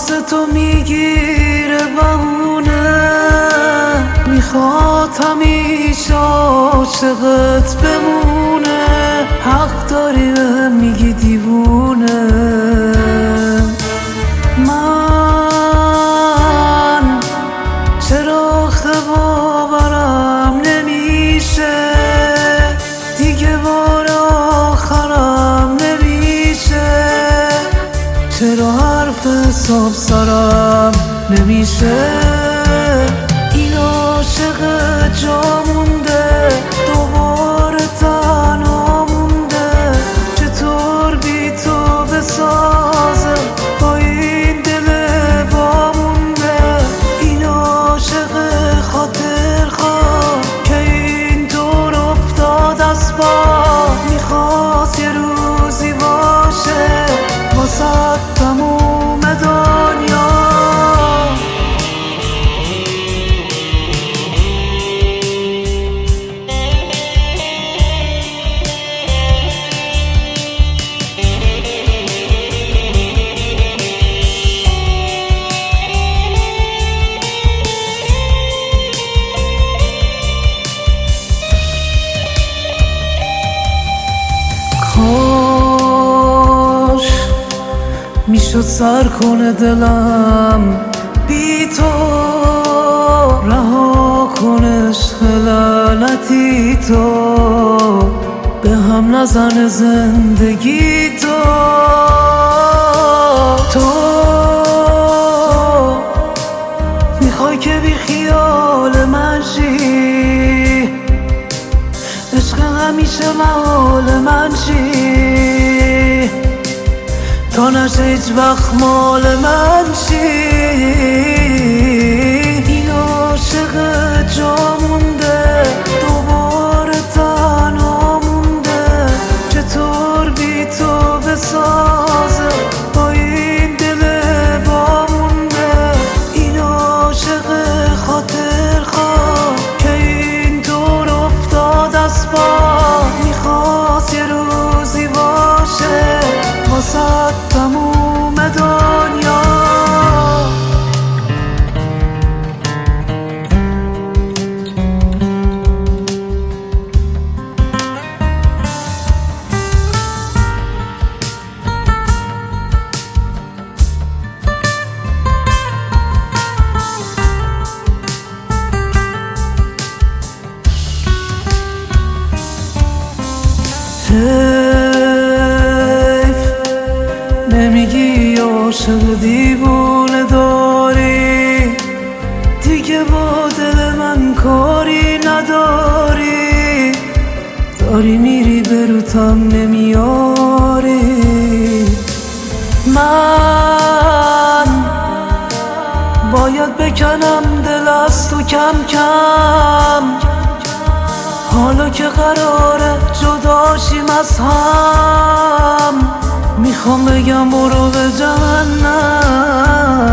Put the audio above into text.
واسه تو میگیره بهونه، میخواد همیشه عاشقت بمونه، حق داری بهم میگی دیوونه. من چرا باورم نمیشه دیگه، بار آخرم نمیشه، چرا حرف حساب سرم نمیشه. این عاشق جا مونده، دوباره تنها مونده، چطور بی تو بسازه با این دل وامونده. این عاشق خاطر خواه که اینطور افتاد از پا، میخواست یه روزی باشه واسه تموم دنیا. کاش میشد سر کنه دلم بی تو، رها کنه عشق لعنتی تو، به هم نزنه زندگی تو. تو میخوای که بی خیال من شی، عشق همیشه محال من شی، تا نشه هیچ وقت مال من شی. این عاشق جا مونده، دوباره تنها مونده، چطور بی تو بسازه با این دل وامونده. این عاشق خاطر خواه که اینطور افتاد از پا، میخواست یه روزی باشه واسه تموم دنیا. حیف نمیگی عاشق دیوونه داری، دیگه با دل من کاری نداری، داری میری بروتم نمیاری. من باید بکنم دل از تو کم کم، حالا که قراره جداشیم از هم، میخوام بگم برو به جهنم.